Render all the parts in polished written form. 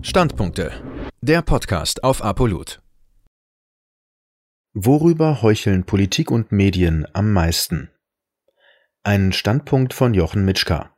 Standpunkte. Der Podcast auf ApoLoot. Worüber heucheln Politik und Medien am meisten? Ein Standpunkt von Jochen Mitschka.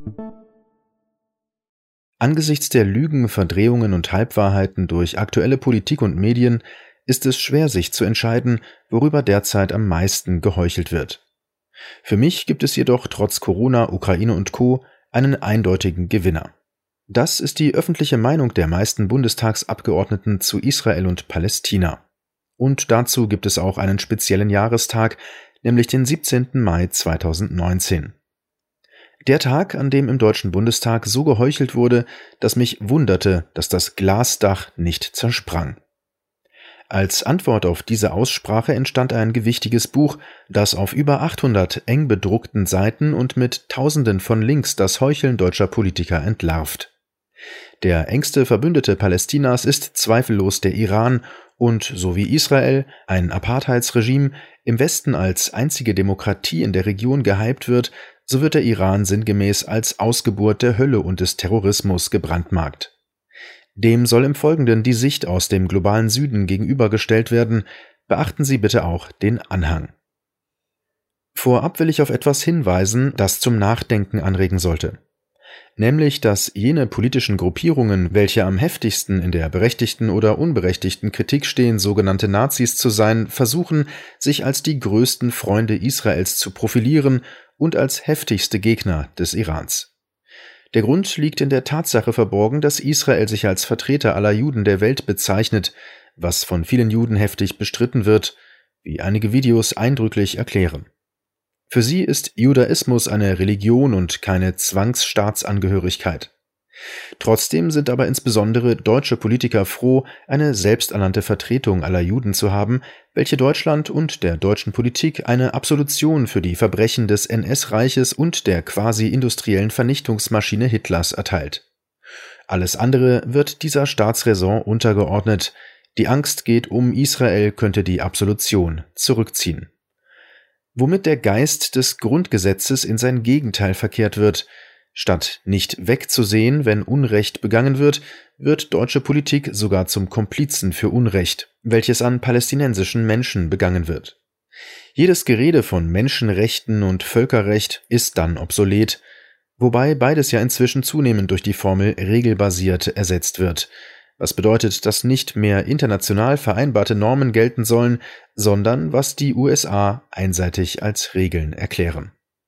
Angesichts der Lügen, Verdrehungen und Halbwahrheiten durch aktuelle Politik und Medien ist es schwer, sich zu entscheiden, worüber derzeit am meisten geheuchelt wird. Für mich gibt es jedoch trotz Corona, Ukraine und Co. einen eindeutigen Gewinner. Das ist die öffentliche Meinung der meisten Bundestagsabgeordneten zu Israel und Palästina. Und dazu gibt es auch einen speziellen Jahrestag, nämlich den 17. Mai 2019. Der Tag, an dem im Deutschen Bundestag so geheuchelt wurde, dass mich wunderte, dass das Glasdach nicht zersprang. Als Antwort auf diese Aussprache entstand ein gewichtiges Buch, das auf über 800 eng bedruckten Seiten und mit Tausenden von Links das Heucheln deutscher Politiker entlarvt. Der engste Verbündete Palästinas ist zweifellos der Iran und, so wie Israel, ein Apartheidsregime, im Westen als einzige Demokratie in der Region gehypt wird, so wird der Iran sinngemäß als Ausgeburt der Hölle und des Terrorismus gebrandmarkt. Dem soll im Folgenden die Sicht aus dem globalen Süden gegenübergestellt werden. Beachten Sie bitte auch den Anhang. Vorab will ich auf etwas hinweisen, das zum Nachdenken anregen sollte. Nämlich, dass jene politischen Gruppierungen, welche am heftigsten in der berechtigten oder unberechtigten Kritik stehen, sogenannte Nazis zu sein, versuchen, sich als die größten Freunde Israels zu profilieren und als heftigste Gegner des Irans. Der Grund liegt in der Tatsache verborgen, dass Israel sich als Vertreter aller Juden der Welt bezeichnet, was von vielen Juden heftig bestritten wird, wie einige Videos eindrücklich erklären. Für sie ist Judaismus eine Religion und keine Zwangsstaatsangehörigkeit. Trotzdem sind aber insbesondere deutsche Politiker froh, eine selbsternannte Vertretung aller Juden zu haben, welche Deutschland und der deutschen Politik eine Absolution für die Verbrechen des NS-Reiches und der quasi industriellen Vernichtungsmaschine Hitlers erteilt. Alles andere wird dieser Staatsräson untergeordnet. Die Angst geht um Israel, könnte die Absolution zurückziehen. Womit der Geist des Grundgesetzes in sein Gegenteil verkehrt wird. Statt nicht wegzusehen, wenn Unrecht begangen wird, wird deutsche Politik sogar zum Komplizen für Unrecht, welches an palästinensischen Menschen begangen wird. Jedes Gerede von Menschenrechten und Völkerrecht ist dann obsolet, wobei beides ja inzwischen zunehmend durch die Formel regelbasiert ersetzt wird, was bedeutet, dass nicht mehr international vereinbarte Normen gelten sollen, sondern was die USA einseitig als Regeln erklären.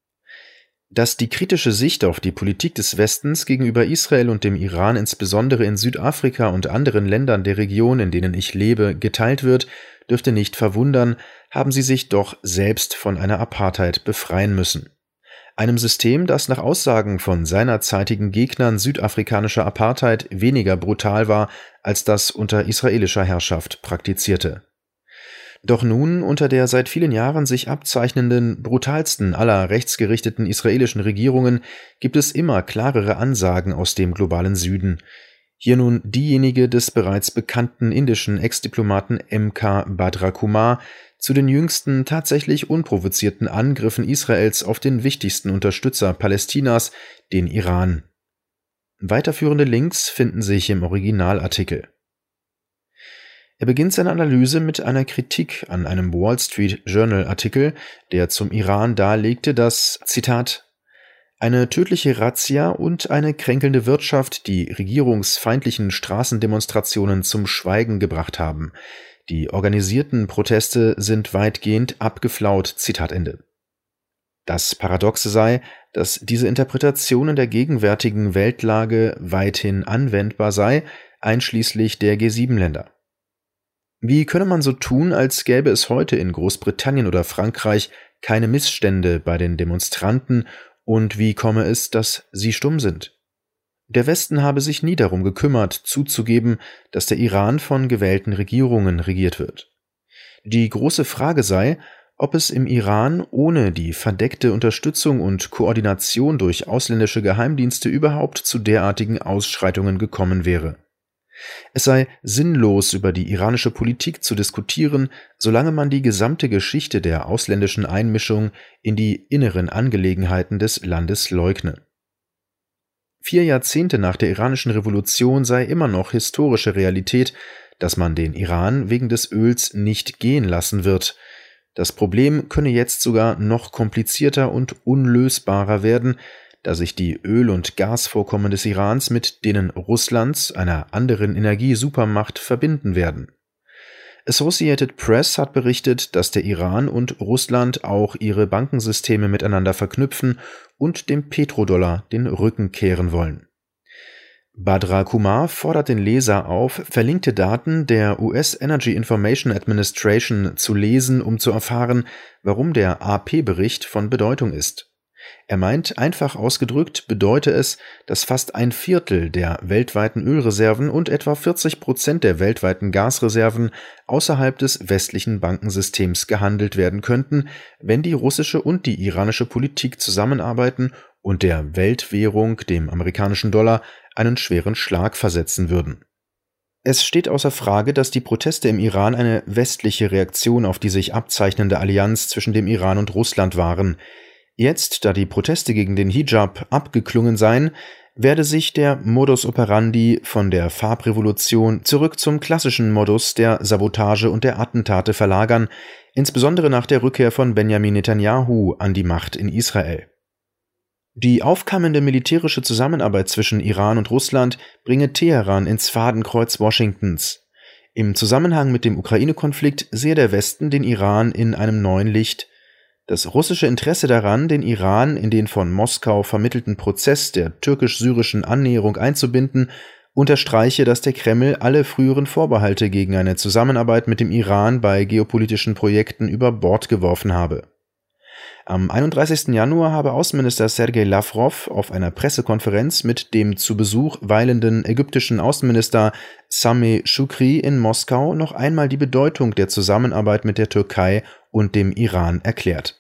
Dass die kritische Sicht auf die Politik des Westens gegenüber Israel und dem Iran insbesondere in Südafrika und anderen Ländern der Region, in denen ich lebe, geteilt wird, dürfte nicht verwundern, haben sie sich doch selbst von einer Apartheid befreien müssen. Einem System, das nach Aussagen von seinerzeitigen Gegnern südafrikanischer Apartheid weniger brutal war, als das unter israelischer Herrschaft praktizierte. Doch nun, unter der seit vielen Jahren sich abzeichnenden, brutalsten aller rechtsgerichteten israelischen Regierungen, gibt es immer klarere Ansagen aus dem globalen Süden. Hier nun diejenige des bereits bekannten indischen Ex-Diplomaten M.K. Bhadra Kumar zu den jüngsten tatsächlich unprovozierten Angriffen Israels auf den wichtigsten Unterstützer Palästinas, den Iran. Weiterführende Links finden sich im Originalartikel. Er beginnt seine Analyse mit einer Kritik an einem Wall Street Journal Artikel, der zum Iran darlegte, dass, Zitat, eine tödliche Razzia und eine kränkelnde Wirtschaft die regierungsfeindlichen Straßendemonstrationen zum Schweigen gebracht haben. Die organisierten Proteste sind weitgehend abgeflaut, Zitat Ende. Das Paradoxe sei, dass diese Interpretation in der gegenwärtigen Weltlage weithin anwendbar sei, einschließlich der G7-Länder. Wie könne man so tun, als gäbe es heute in Großbritannien oder Frankreich keine Missstände bei den Demonstranten und wie komme es, dass sie stumm sind? Der Westen habe sich nie darum gekümmert, zuzugeben, dass der Iran von gewählten Regierungen regiert wird. Die große Frage sei, ob es im Iran ohne die verdeckte Unterstützung und Koordination durch ausländische Geheimdienste überhaupt zu derartigen Ausschreitungen gekommen wäre. Es sei sinnlos, über die iranische Politik zu diskutieren, solange man die gesamte Geschichte der ausländischen Einmischung in die inneren Angelegenheiten des Landes leugne. 4 Jahrzehnte nach der iranischen Revolution sei immer noch historische Realität, dass man den Iran wegen des Öls nicht gehen lassen wird. Das Problem könne jetzt sogar noch komplizierter und unlösbarer werden, da sich die Öl- und Gasvorkommen des Irans mit denen Russlands, einer anderen Energiesupermacht, verbinden werden. Associated Press hat berichtet, dass der Iran und Russland auch ihre Bankensysteme miteinander verknüpfen und dem Petrodollar den Rücken kehren wollen. Badra Kumar fordert den Leser auf, verlinkte Daten der US Energy Information Administration zu lesen, um zu erfahren, warum der AP-Bericht von Bedeutung ist. Er meint, einfach ausgedrückt bedeute es, dass fast 1/4 der weltweiten Ölreserven und etwa 40% der weltweiten Gasreserven außerhalb des westlichen Bankensystems gehandelt werden könnten, wenn die russische und die iranische Politik zusammenarbeiten und der Weltwährung, dem amerikanischen Dollar, einen schweren Schlag versetzen würden. Es steht außer Frage, dass die Proteste im Iran eine westliche Reaktion auf die sich abzeichnende Allianz zwischen dem Iran und Russland waren. Jetzt, da die Proteste gegen den Hijab abgeklungen seien, werde sich der Modus operandi von der Farbrevolution zurück zum klassischen Modus der Sabotage und der Attentate verlagern, insbesondere nach der Rückkehr von Benjamin Netanyahu an die Macht in Israel. Die aufkeimende militärische Zusammenarbeit zwischen Iran und Russland bringe Teheran ins Fadenkreuz Washingtons. Im Zusammenhang mit dem Ukraine-Konflikt sehe der Westen den Iran in einem neuen Licht. Das russische Interesse daran, den Iran in den von Moskau vermittelten Prozess der türkisch-syrischen Annäherung einzubinden, unterstreiche, dass der Kreml alle früheren Vorbehalte gegen eine Zusammenarbeit mit dem Iran bei geopolitischen Projekten über Bord geworfen habe. Am 31. Januar habe Außenminister Sergei Lavrov auf einer Pressekonferenz mit dem zu Besuch weilenden ägyptischen Außenminister Sameh Shoukry in Moskau noch einmal die Bedeutung der Zusammenarbeit mit der Türkei und dem Iran erklärt.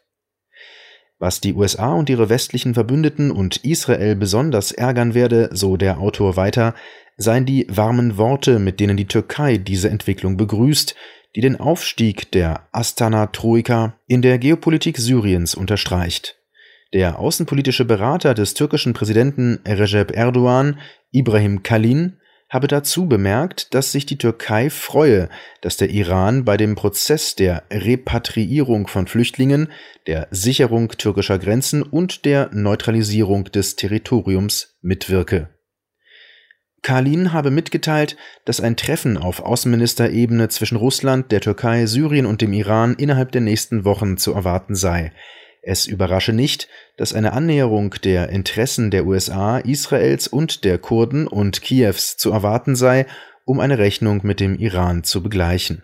Was die USA und ihre westlichen Verbündeten und Israel besonders ärgern werde, so der Autor weiter, seien die warmen Worte, mit denen die Türkei diese Entwicklung begrüßt, die den Aufstieg der Astana-Troika in der Geopolitik Syriens unterstreicht. Der außenpolitische Berater des türkischen Präsidenten Recep Erdogan, Ibrahim Kalin, habe dazu bemerkt, dass sich die Türkei freue, dass der Iran bei dem Prozess der Repatriierung von Flüchtlingen, der Sicherung türkischer Grenzen und der Neutralisierung des Territoriums mitwirke. Kalin habe mitgeteilt, dass ein Treffen auf Außenministerebene zwischen Russland, der Türkei, Syrien und dem Iran innerhalb der nächsten Wochen zu erwarten sei. Es überrasche nicht, dass eine Annäherung der Interessen der USA, Israels und der Kurden und Kiews zu erwarten sei, um eine Rechnung mit dem Iran zu begleichen.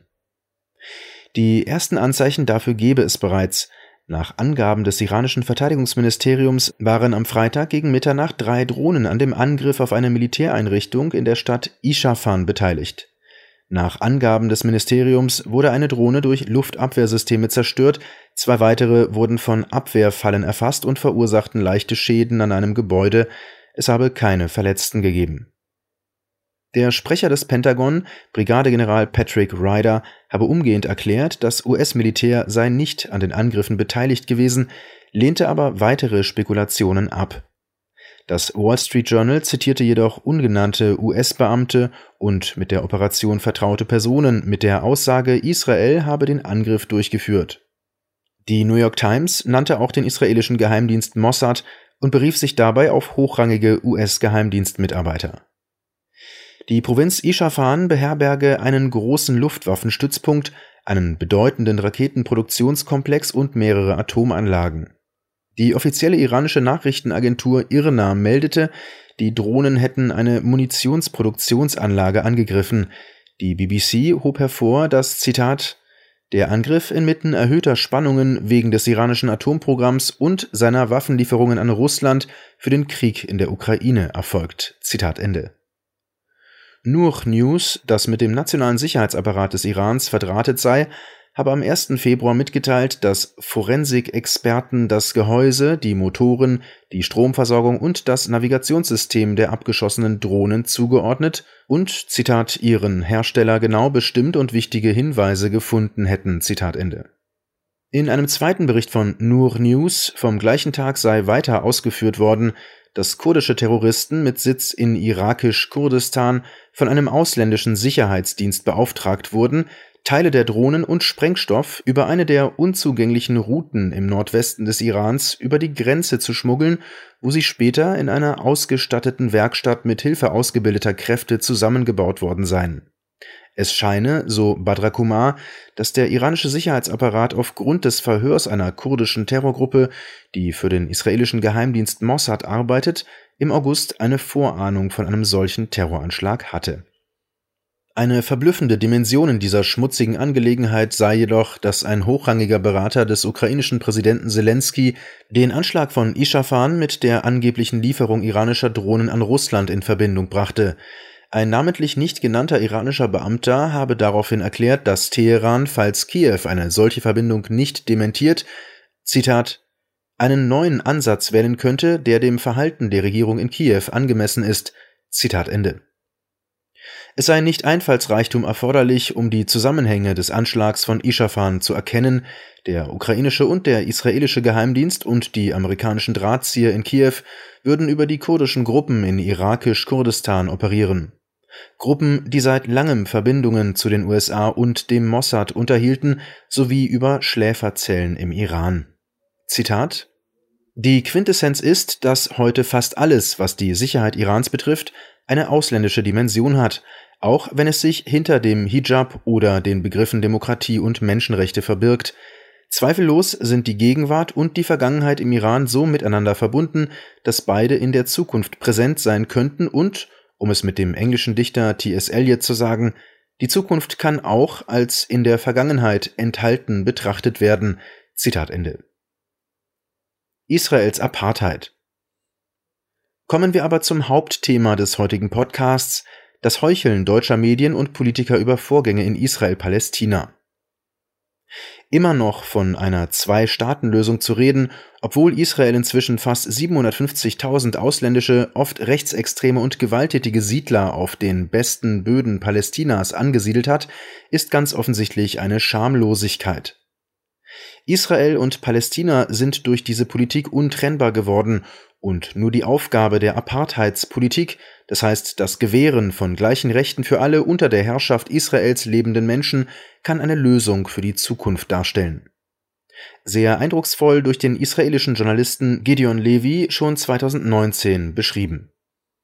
Die ersten Anzeichen dafür gebe es bereits. Nach Angaben des iranischen Verteidigungsministeriums waren am Freitag gegen Mitternacht 3 Drohnen an dem Angriff auf eine Militäreinrichtung in der Stadt Isfahan beteiligt. Nach Angaben des Ministeriums wurde eine Drohne durch Luftabwehrsysteme zerstört, 2 weitere wurden von Abwehrfallen erfasst und verursachten leichte Schäden an einem Gebäude, es habe keine Verletzten gegeben. Der Sprecher des Pentagon, Brigadegeneral Patrick Ryder, habe umgehend erklärt, das US-Militär sei nicht an den Angriffen beteiligt gewesen, lehnte aber weitere Spekulationen ab. Das Wall Street Journal zitierte jedoch ungenannte US-Beamte und mit der Operation vertraute Personen mit der Aussage, Israel habe den Angriff durchgeführt. Die New York Times nannte auch den israelischen Geheimdienst Mossad und berief sich dabei auf hochrangige US-Geheimdienstmitarbeiter. Die Provinz Isfahan beherberge einen großen Luftwaffenstützpunkt, einen bedeutenden Raketenproduktionskomplex und mehrere Atomanlagen. Die offizielle iranische Nachrichtenagentur IRNA meldete, die Drohnen hätten eine Munitionsproduktionsanlage angegriffen. Die BBC hob hervor, dass, Zitat, der Angriff inmitten erhöhter Spannungen wegen des iranischen Atomprogramms und seiner Waffenlieferungen an Russland für den Krieg in der Ukraine erfolgt. Zitat Ende. Noor News, das mit dem nationalen Sicherheitsapparat des Irans verdrahtet sei, habe am 1. Februar mitgeteilt, dass Forensik-Experten das Gehäuse, die Motoren, die Stromversorgung und das Navigationssystem der abgeschossenen Drohnen zugeordnet und, Zitat, ihren Hersteller genau bestimmt und wichtige Hinweise gefunden hätten, Zitat Ende. In einem zweiten Bericht von Noor News vom gleichen Tag sei weiter ausgeführt worden, dass kurdische Terroristen mit Sitz in irakisch-Kurdistan von einem ausländischen Sicherheitsdienst beauftragt wurden, Teile der Drohnen und Sprengstoff über eine der unzugänglichen Routen im Nordwesten des Irans über die Grenze zu schmuggeln, wo sie später in einer ausgestatteten Werkstatt mit Hilfe ausgebildeter Kräfte zusammengebaut worden seien. Es scheine, so Badr Kumar, dass der iranische Sicherheitsapparat aufgrund des Verhörs einer kurdischen Terrorgruppe, die für den israelischen Geheimdienst Mossad arbeitet, im August eine Vorahnung von einem solchen Terroranschlag hatte. Eine verblüffende Dimension in dieser schmutzigen Angelegenheit sei jedoch, dass ein hochrangiger Berater des ukrainischen Präsidenten Selenskyj den Anschlag von Isfahan mit der angeblichen Lieferung iranischer Drohnen an Russland in Verbindung brachte. Ein namentlich nicht genannter iranischer Beamter habe daraufhin erklärt, dass Teheran, falls Kiew eine solche Verbindung nicht dementiert, Zitat, einen neuen Ansatz wählen könnte, der dem Verhalten der Regierung in Kiew angemessen ist. Zitat Ende. Es sei nicht Einfallsreichtum erforderlich, um die Zusammenhänge des Anschlags von Isfahan zu erkennen. Der ukrainische und der israelische Geheimdienst und die amerikanischen Drahtzieher in Kiew würden über die kurdischen Gruppen in irakisch-Kurdistan operieren. Gruppen, die seit langem Verbindungen zu den USA und dem Mossad unterhielten, sowie über Schläferzellen im Iran. Zitat: Die Quintessenz ist, dass heute fast alles, was die Sicherheit Irans betrifft, eine ausländische Dimension hat, auch wenn es sich hinter dem Hijab oder den Begriffen Demokratie und Menschenrechte verbirgt. Zweifellos sind die Gegenwart und die Vergangenheit im Iran so miteinander verbunden, dass beide in der Zukunft präsent sein könnten und, um es mit dem englischen Dichter T.S. Eliot zu sagen, die Zukunft kann auch als in der Vergangenheit enthalten betrachtet werden. Zitat Ende. Israels Apartheid. Kommen wir aber zum Hauptthema des heutigen Podcasts, das Heucheln deutscher Medien und Politiker über Vorgänge in Israel-Palästina. Immer noch von einer Zwei-Staaten-Lösung zu reden, obwohl Israel inzwischen fast 750.000 ausländische, oft rechtsextreme und gewalttätige Siedler auf den besten Böden Palästinas angesiedelt hat, ist ganz offensichtlich eine Schamlosigkeit. Israel und Palästina sind durch diese Politik untrennbar geworden und nur die Aufgabe der Apartheidspolitik, das heißt das Gewähren von gleichen Rechten für alle unter der Herrschaft Israels lebenden Menschen, kann eine Lösung für die Zukunft darstellen. Sehr eindrucksvoll durch den israelischen Journalisten Gideon Levy schon 2019 beschrieben.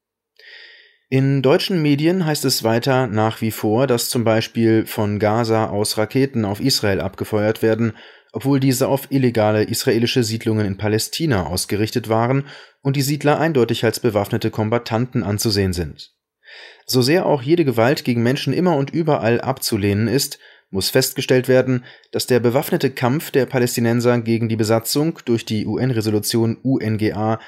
In deutschen Medien heißt es weiter nach wie vor, dass zum Beispiel von Gaza aus Raketen auf Israel abgefeuert werden, obwohl diese auf illegale israelische Siedlungen in Palästina ausgerichtet waren und die Siedler eindeutig als bewaffnete Kombattanten anzusehen sind. So sehr auch jede Gewalt gegen Menschen immer und überall abzulehnen ist, muss festgestellt werden, dass der bewaffnete Kampf der Palästinenser gegen die Besatzung durch die UN-Resolution UNGA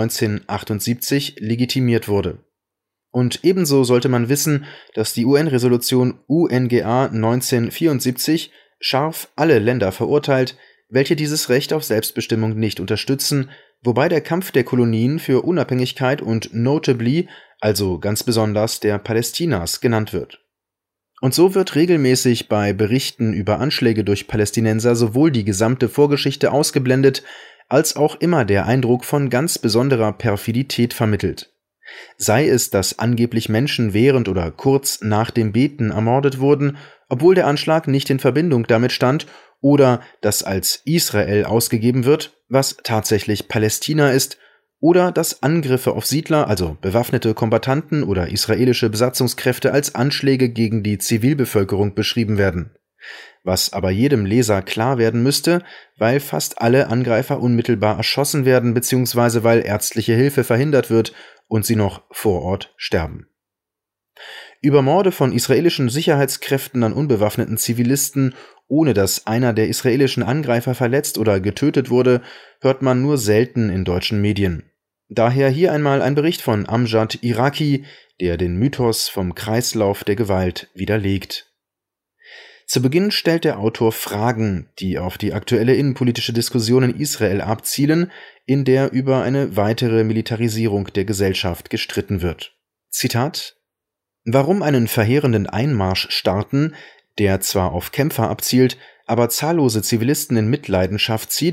1978 legitimiert wurde. Und ebenso sollte man wissen, dass die UN-Resolution UNGA 1974 scharf alle Länder verurteilt, welche dieses Recht auf Selbstbestimmung nicht unterstützen, wobei der Kampf der Kolonien für Unabhängigkeit und notably, also ganz besonders der Palästinas, genannt wird. Und so wird regelmäßig bei Berichten über Anschläge durch Palästinenser sowohl die gesamte Vorgeschichte ausgeblendet, als auch immer der Eindruck von ganz besonderer Perfidität vermittelt. Sei es, dass angeblich Menschen während oder kurz nach dem Beten ermordet wurden, obwohl der Anschlag nicht in Verbindung damit stand, oder dass als Israel ausgegeben wird, was tatsächlich Palästina ist, oder dass Angriffe auf Siedler, also bewaffnete Kombattanten oder israelische Besatzungskräfte als Anschläge gegen die Zivilbevölkerung beschrieben werden. Was aber jedem Leser klar werden müsste, weil fast alle Angreifer unmittelbar erschossen werden bzw. weil ärztliche Hilfe verhindert wird und sie noch vor Ort sterben. Über Morde von israelischen Sicherheitskräften an unbewaffneten Zivilisten, ohne dass einer der israelischen Angreifer verletzt oder getötet wurde, hört man nur selten in deutschen Medien. Daher hier einmal ein Bericht von Amjad Iraki, der den Mythos vom Kreislauf der Gewalt widerlegt. Zu Beginn stellt der Autor Fragen, die auf die aktuelle innenpolitische Diskussion in Israel abzielen, in der über eine weitere Militarisierung der Gesellschaft gestritten wird. Zitat: Warum einen verheerenden Einmarsch starten, der zwar auf Kämpfer abzielt, aber zahllose Zivilisten in Mitleidenschaft zieht,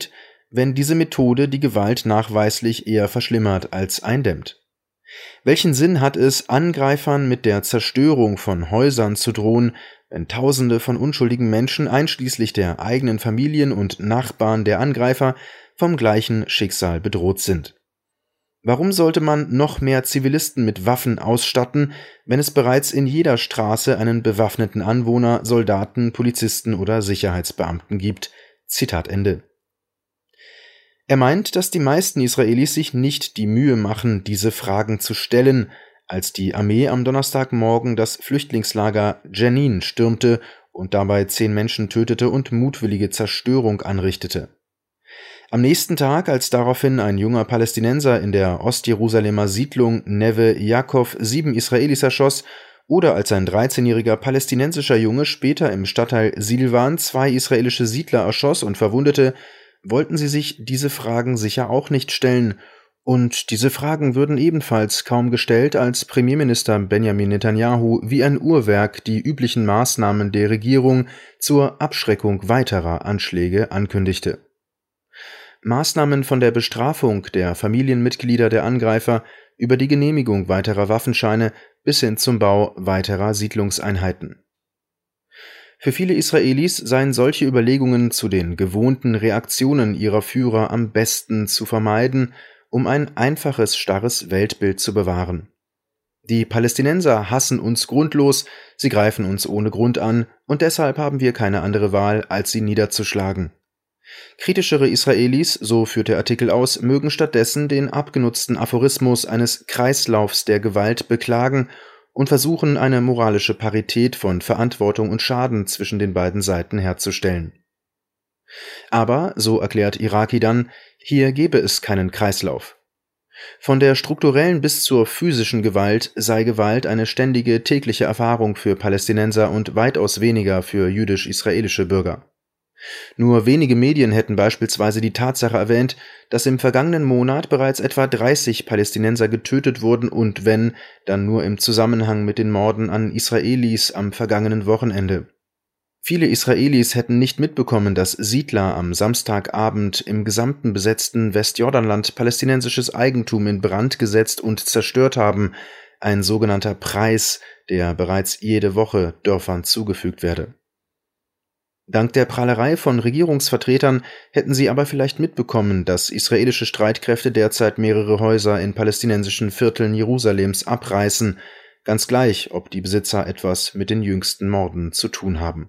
wenn diese Methode die Gewalt nachweislich eher verschlimmert als eindämmt? Welchen Sinn hat es, Angreifern mit der Zerstörung von Häusern zu drohen, wenn Tausende von unschuldigen Menschen, einschließlich der eigenen Familien und Nachbarn der Angreifer, vom gleichen Schicksal bedroht sind? Warum sollte man noch mehr Zivilisten mit Waffen ausstatten, wenn es bereits in jeder Straße einen bewaffneten Anwohner, Soldaten, Polizisten oder Sicherheitsbeamten gibt? Zitat Ende. Er meint, dass die meisten Israelis sich nicht die Mühe machen, diese Fragen zu stellen, als die Armee am Donnerstagmorgen das Flüchtlingslager Jenin stürmte und dabei 10 Menschen tötete und mutwillige Zerstörung anrichtete. Am nächsten Tag, als daraufhin ein junger Palästinenser in der Ostjerusalemer Siedlung Neve Yaakov 7 Israelis erschoss, oder als ein 13-jähriger palästinensischer Junge später im Stadtteil Silwan 2 israelische Siedler erschoss und verwundete, wollten sie sich diese Fragen sicher auch nicht stellen. Und diese Fragen würden ebenfalls kaum gestellt, als Premierminister Benjamin Netanyahu wie ein Uhrwerk die üblichen Maßnahmen der Regierung zur Abschreckung weiterer Anschläge ankündigte. Maßnahmen von der Bestrafung der Familienmitglieder der Angreifer über die Genehmigung weiterer Waffenscheine bis hin zum Bau weiterer Siedlungseinheiten. Für viele Israelis seien solche Überlegungen zu den gewohnten Reaktionen ihrer Führer am besten zu vermeiden, um ein einfaches, starres Weltbild zu bewahren. Die Palästinenser hassen uns grundlos, sie greifen uns ohne Grund an, und deshalb haben wir keine andere Wahl, als sie niederzuschlagen. Kritischere Israelis, so führt der Artikel aus, mögen stattdessen den abgenutzten Aphorismus eines Kreislaufs der Gewalt beklagen und versuchen, eine moralische Parität von Verantwortung und Schaden zwischen den beiden Seiten herzustellen. Aber, so erklärt Iraki dann, hier gebe es keinen Kreislauf. Von der strukturellen bis zur physischen Gewalt sei Gewalt eine ständige tägliche Erfahrung für Palästinenser und weitaus weniger für jüdisch-israelische Bürger. Nur wenige Medien hätten beispielsweise die Tatsache erwähnt, dass im vergangenen Monat bereits etwa 30 Palästinenser getötet wurden und wenn, dann nur im Zusammenhang mit den Morden an Israelis am vergangenen Wochenende. Viele Israelis hätten nicht mitbekommen, dass Siedler am Samstagabend im gesamten besetzten Westjordanland palästinensisches Eigentum in Brand gesetzt und zerstört haben, ein sogenannter Preis, der bereits jede Woche Dörfern zugefügt werde. Dank der Prahlerei von Regierungsvertretern hätten sie aber vielleicht mitbekommen, dass israelische Streitkräfte derzeit mehrere Häuser in palästinensischen Vierteln Jerusalems abreißen, ganz gleich, ob die Besitzer etwas mit den jüngsten Morden zu tun haben.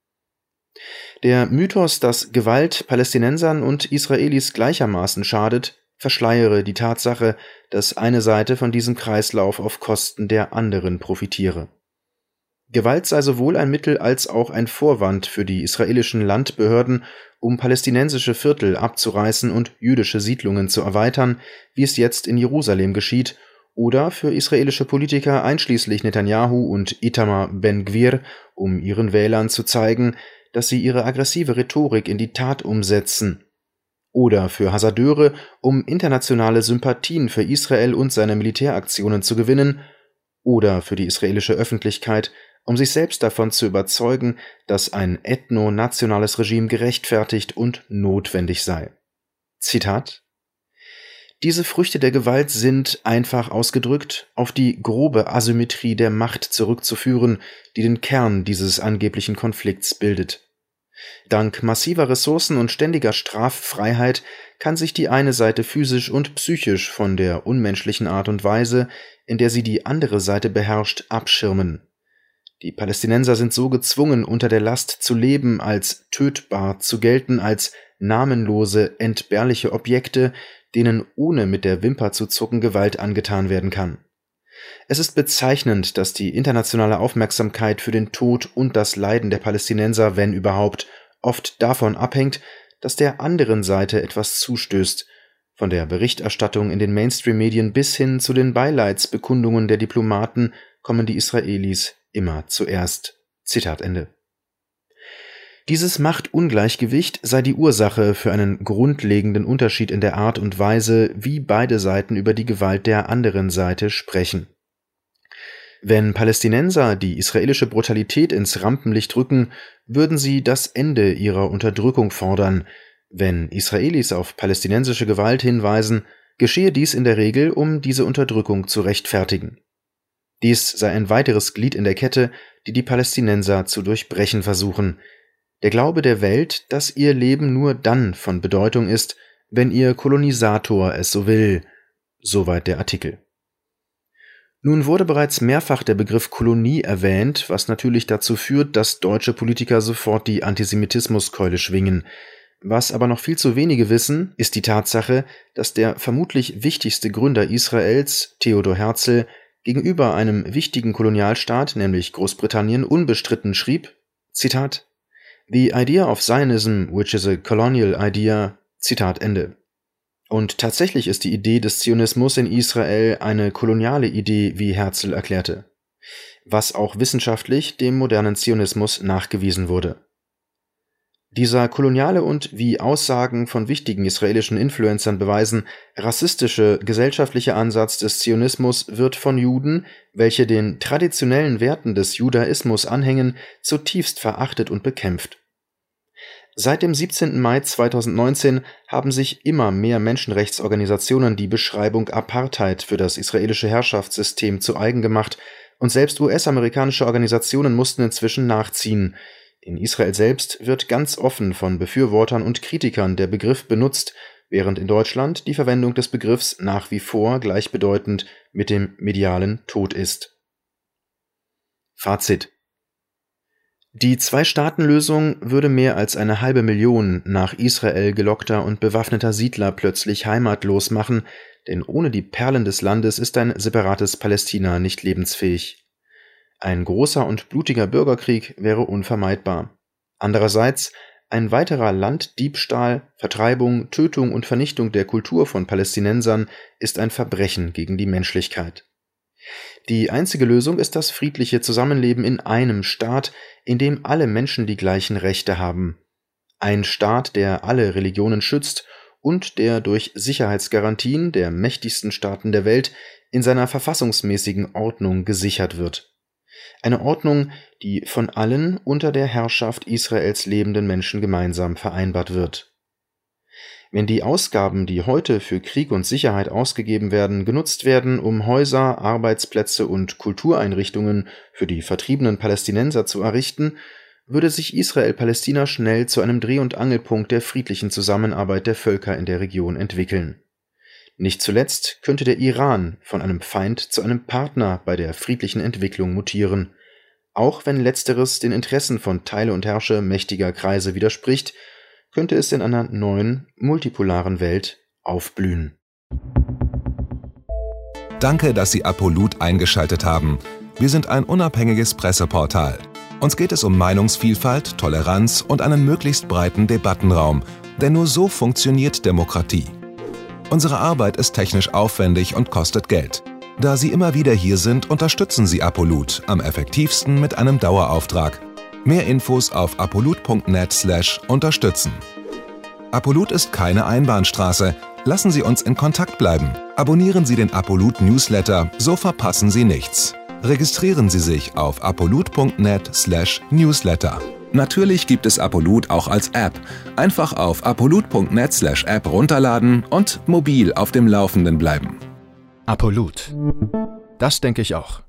Der Mythos, dass Gewalt Palästinensern und Israelis gleichermaßen schadet, verschleiere die Tatsache, dass eine Seite von diesem Kreislauf auf Kosten der anderen profitiere. Gewalt sei sowohl ein Mittel als auch ein Vorwand für die israelischen Landbehörden, um palästinensische Viertel abzureißen und jüdische Siedlungen zu erweitern, wie es jetzt in Jerusalem geschieht, oder für israelische Politiker einschließlich Netanyahu und Itamar Ben-Gvir, um ihren Wählern zu zeigen, dass sie ihre aggressive Rhetorik in die Tat umsetzen, oder für Hassadeure, um internationale Sympathien für Israel und seine Militäraktionen zu gewinnen, oder für die israelische Öffentlichkeit, um sich selbst davon zu überzeugen, dass ein ethno-nationales Regime gerechtfertigt und notwendig sei. Zitat: Diese Früchte der Gewalt sind, einfach ausgedrückt, auf die grobe Asymmetrie der Macht zurückzuführen, die den Kern dieses angeblichen Konflikts bildet. Dank massiver Ressourcen und ständiger Straffreiheit kann sich die eine Seite physisch und psychisch von der unmenschlichen Art und Weise, in der sie die andere Seite beherrscht, abschirmen. Die Palästinenser sind so gezwungen, unter der Last zu leben, als tötbar zu gelten, als namenlose, entbehrliche Objekte, denen ohne mit der Wimper zu zucken Gewalt angetan werden kann. Es ist bezeichnend, dass die internationale Aufmerksamkeit für den Tod und das Leiden der Palästinenser, wenn überhaupt, oft davon abhängt, dass der anderen Seite etwas zustößt, von der Berichterstattung in den Mainstream-Medien bis hin zu den Beileidsbekundungen der Diplomaten kommen die Israelis immer zuerst. Zitat Ende. Dieses Machtungleichgewicht sei die Ursache für einen grundlegenden Unterschied in der Art und Weise, wie beide Seiten über die Gewalt der anderen Seite sprechen. Wenn Palästinenser die israelische Brutalität ins Rampenlicht rücken, würden sie das Ende ihrer Unterdrückung fordern. Wenn Israelis auf palästinensische Gewalt hinweisen, geschehe dies in der Regel, um diese Unterdrückung zu rechtfertigen. Dies sei ein weiteres Glied in der Kette, die die Palästinenser zu durchbrechen versuchen. Der Glaube der Welt, dass ihr Leben nur dann von Bedeutung ist, wenn ihr Kolonisator es so will. Soweit der Artikel. Nun wurde bereits mehrfach der Begriff Kolonie erwähnt, was natürlich dazu führt, dass deutsche Politiker sofort die Antisemitismuskeule schwingen. Was aber noch viel zu wenige wissen, ist die Tatsache, dass der vermutlich wichtigste Gründer Israels, Theodor Herzl, gegenüber einem wichtigen Kolonialstaat, nämlich Großbritannien, unbestritten schrieb, Zitat, "The idea of Zionism, which is a colonial idea", Zitat Ende. Und tatsächlich ist die Idee des Zionismus in Israel eine koloniale Idee, wie Herzl erklärte, was auch wissenschaftlich dem modernen Zionismus nachgewiesen wurde. Dieser koloniale und, wie Aussagen von wichtigen israelischen Influencern beweisen, rassistische gesellschaftliche Ansatz des Zionismus wird von Juden, welche den traditionellen Werten des Judaismus anhängen, zutiefst verachtet und bekämpft. Seit dem 17. Mai 2019 haben sich immer mehr Menschenrechtsorganisationen die Beschreibung Apartheid für das israelische Herrschaftssystem zu eigen gemacht und selbst US-amerikanische Organisationen mussten inzwischen nachziehen. In Israel selbst wird ganz offen von Befürwortern und Kritikern der Begriff benutzt, während in Deutschland die Verwendung des Begriffs nach wie vor gleichbedeutend mit dem medialen Tod ist. Fazit: Die Zwei-Staaten-Lösung würde mehr als 500.000 nach Israel gelockter und bewaffneter Siedler plötzlich heimatlos machen, denn ohne die Perlen des Landes ist ein separates Palästina nicht lebensfähig. Ein großer und blutiger Bürgerkrieg wäre unvermeidbar. Andererseits, ein weiterer Landdiebstahl, Vertreibung, Tötung und Vernichtung der Kultur von Palästinensern ist ein Verbrechen gegen die Menschlichkeit. Die einzige Lösung ist das friedliche Zusammenleben in einem Staat, in dem alle Menschen die gleichen Rechte haben. Ein Staat, der alle Religionen schützt und der durch Sicherheitsgarantien der mächtigsten Staaten der Welt in seiner verfassungsmäßigen Ordnung gesichert wird. Eine Ordnung, die von allen unter der Herrschaft Israels lebenden Menschen gemeinsam vereinbart wird. Wenn die Ausgaben, die heute für Krieg und Sicherheit ausgegeben werden, genutzt werden, um Häuser, Arbeitsplätze und Kultureinrichtungen für die vertriebenen Palästinenser zu errichten, würde sich Israel-Palästina schnell zu einem Dreh- und Angelpunkt der friedlichen Zusammenarbeit der Völker in der Region entwickeln. Nicht zuletzt könnte der Iran von einem Feind zu einem Partner bei der friedlichen Entwicklung mutieren, auch wenn letzteres den Interessen von Teile und Herrsche mächtiger Kreise widerspricht, könnte es in einer neuen, multipolaren Welt aufblühen. Danke, dass Sie Apolut eingeschaltet haben. Wir sind ein unabhängiges Presseportal. Uns geht es um Meinungsvielfalt, Toleranz und einen möglichst breiten Debattenraum, denn nur so funktioniert Demokratie. Unsere Arbeit ist technisch aufwendig und kostet Geld. Da Sie immer wieder hier sind, unterstützen Sie Apolut am effektivsten mit einem Dauerauftrag. Mehr Infos auf apolut.net/unterstützen. Apolut ist keine Einbahnstraße. Lassen Sie uns in Kontakt bleiben. Abonnieren Sie den Apolut Newsletter, so verpassen Sie nichts. Registrieren Sie sich auf apolut.net/newsletter. Natürlich gibt es Apolut auch als App. Einfach auf apolut.net/app runterladen und mobil auf dem Laufenden bleiben. Apolut. Das denke ich auch.